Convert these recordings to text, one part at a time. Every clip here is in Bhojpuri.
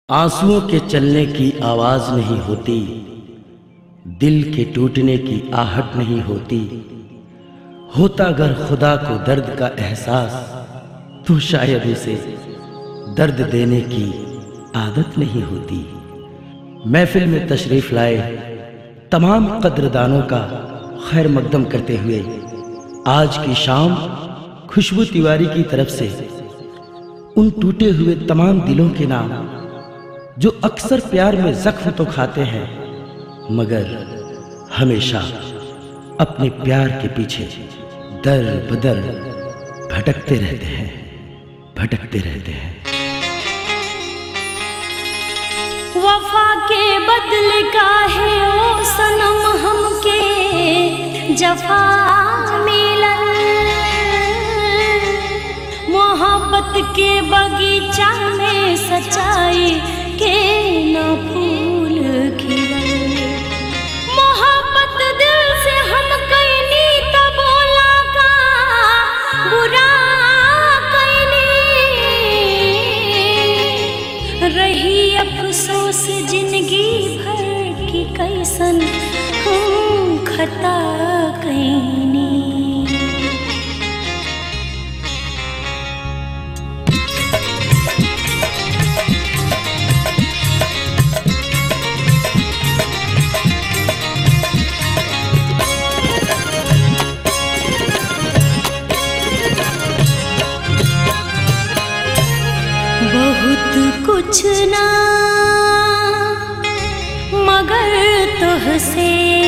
आंसुओं के चलने की आवाज नहीं होती, दिल के टूटने की आहट नहीं होती। होता अगर खुदा को दर्द का एहसास, तो शायद उसे दर्द देने की आदत नहीं होती। महफिल में तशरीफ लाए तमाम कद्रदानों का खैर मकदम करते हुए आज की शाम खुशबू तिवारी की तरफ से उन टूटे हुए तमाम दिलों के नाम जो अक्सर प्यार में जख्म तो खाते हैं मगर हमेशा अपने प्यार के पीछे दर बदर भटकते रहते हैं। वफा के बदले का है ओ सनम हमके जफा मिलन, मोहब्बत के बगीचा में सच्चाई के न फूल खिलन। मोहब्बत दिल से हम कैनी त बोला का बुरा रही अफसोस जिंदगी भर की कैसन हम खता कैनी। बहुत कुछ ना मगर तुहसे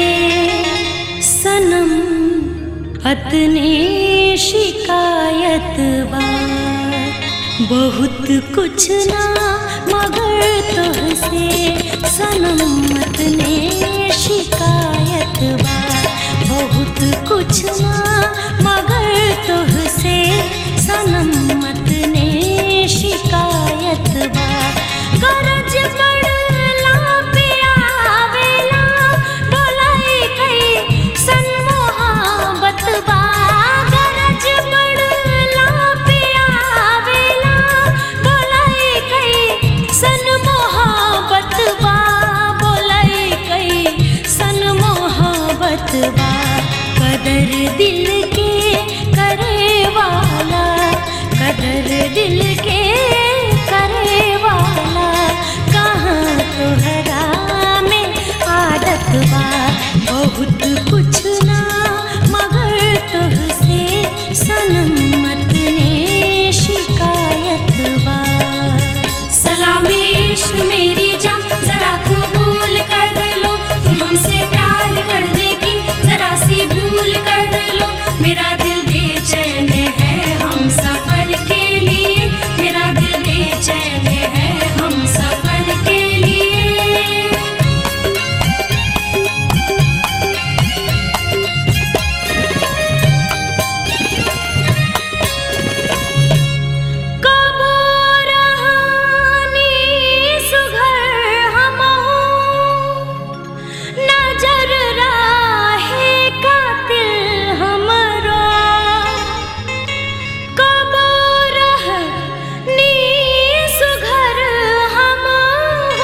सनम अतने शिकायत बा। बहुत कुछ ना मगर तुहसे सनम अतने शिकायत बा। बहुत कुछ ना मगर तुहसे सनम अतने शिकायत बा। गरज पड़ला पे आवेला बोलाई कई सन मोहब्बत बा। गरज पड़ला पे आवेला बोलाई कई सन मोहब्बत बा। बोलाई कई सन मोहब्बत बा। कदर दिल के करे वाला, कदर दिल के करे वाला कहाँ तोहरा में आदत बा। बहुत कुछ ना मगर तुहसे सनम अतने शिकायत बा। सलामी इश्क मेरी जान जरा कबूल कर लो, तुम हमसे प्यार करने की जरा सी भूल कर लो। मेरा दिल बेचैन है हम सफर के लिए, मेरा दिल बेचैन है हम सफर के लिए। कबो रहानी सुघर हमहू, नजर राहे कातिल हमरो। कबो रहनी सुघर हमहू,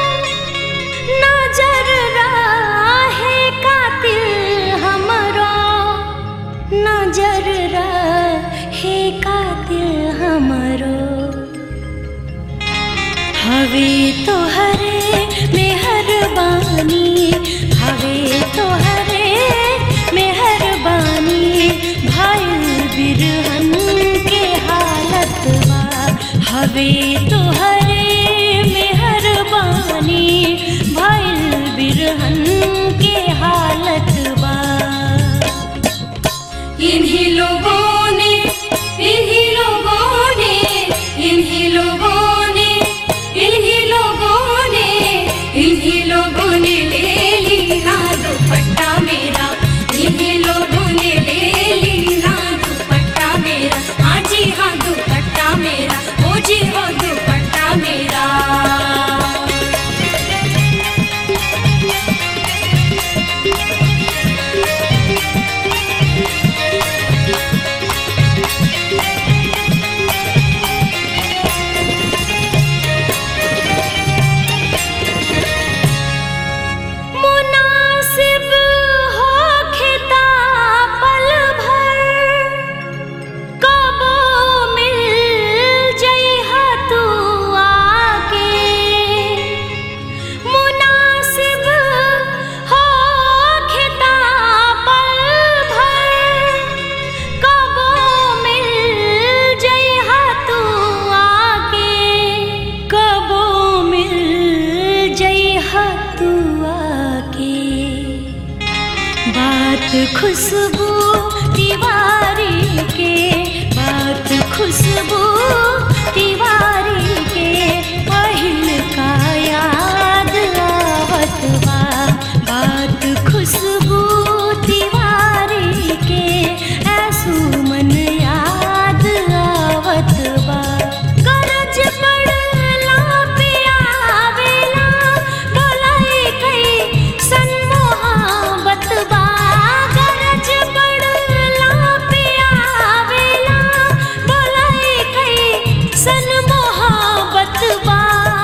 नजर राहे कातिल हमरो। नजर राहे कातिल हमरो। हवे तोहरे मेहरबानी, हवे तोहरे मेहरबानी। भाई बिरहन के हालत बा। हवे तोहरे मेहरबानी, भाई बिरहन के हालत बा। इन्हीं लोगों ने, इन्हीं लोगों ने, इन्हीं लोगों ने, इन्हीं लोगों ने, इन्हीं लोगों ने ले लिया दुपट्टा मेरा। इन्हीं लोगों ने ले लिया दुपट्टा मेरा। हाँ जी हाँ दुपट्टा मेरा, ओ जी हो दुपट्टा मेरा। खुशबू तिवारी के, बात खुशबू तिवारी के, पहिल का याद आवत बा, बात खुशबू तिवारी के, ऐसू मन याद आवत बा। गरज पड़ला पे आवेला, भलाई कैसन मोहब्बत बा, गरज पड़ला पे आवेला, भलाई कैसन मोहब्बत बा,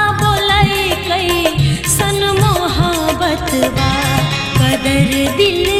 भलाई कैसन मोहब्बत बा, कदर दिल